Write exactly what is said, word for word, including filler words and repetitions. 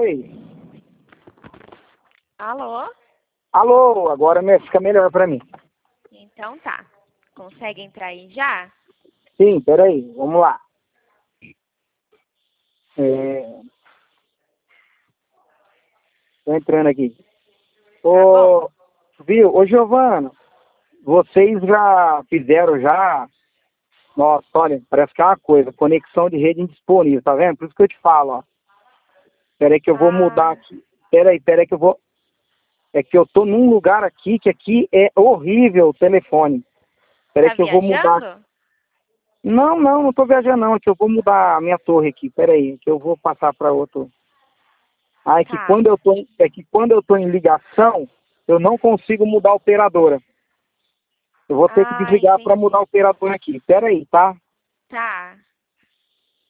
Oi. Alô? Alô, agora me- fica melhor pra mim. Então tá. Consegue entrar aí já? Sim, peraí, vamos lá. É... Tô entrando aqui. Ô, viu? Ô, Giovana, vocês já fizeram já... Nossa, olha, parece que é uma coisa, conexão de rede indisponível, tá vendo? Por isso que eu te falo, ó. Peraí que eu vou mudar Ah, aqui. Peraí, peraí que eu vou... É que eu tô num lugar aqui, que aqui é horrível o telefone. Peraí tá que eu vou mudar. viajando? Não, não, não tô viajando não, é que eu vou mudar a minha torre aqui. Peraí, que eu vou passar para outro. Ah, é que Tá, quando eu tô em, é que quando eu tô em ligação, eu não consigo mudar a operadora. Eu vou ter que Ah, desligar para mudar a entendi. operadora aqui. Peraí, tá? Tá.